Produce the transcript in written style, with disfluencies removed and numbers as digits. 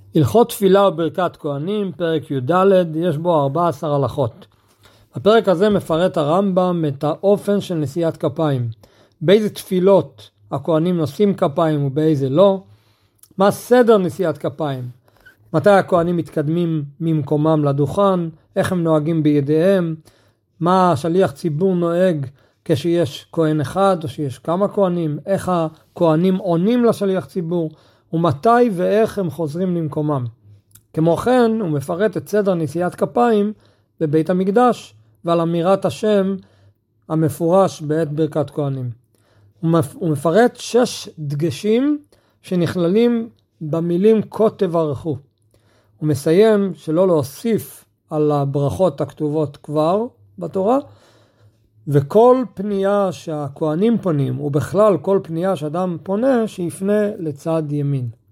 הלכות תפילה וברכת כהנים, פרק י"ד, יש בו 14 הלכות. בפרק הזה מפרט הרמב"ם את האופן של נשיאת כפיים. באיזה תפילות הכהנים נושאים כפיים ובאיזה לא. מה סדר נשיאת כפיים? מתי הכהנים מתקדמים ממקומם לדוכן? איך הם נוהגים בידיהם? מה שליח ציבור נוהג כשיש כהן אחד או שיש כמה כהנים? איך הכהנים עונים לשליח ציבור? ומתי ואיך הם חוזרים למקומם. כמו כן, הוא מפרט את סדר נשיאת כפיים בבית המקדש ועל אמירת השם המפורש בעת ברכת כהנים. הוא מפרט 6 דגשים שנכללים במילים כה תברכו. הוא מסיים שלא להוסיף על הברכות הכתובות כבר בתורה, וכל פנייה שהכהנים פונים, ובכלל כל פנייה שאדם פונה, שיפנה לצד ימין.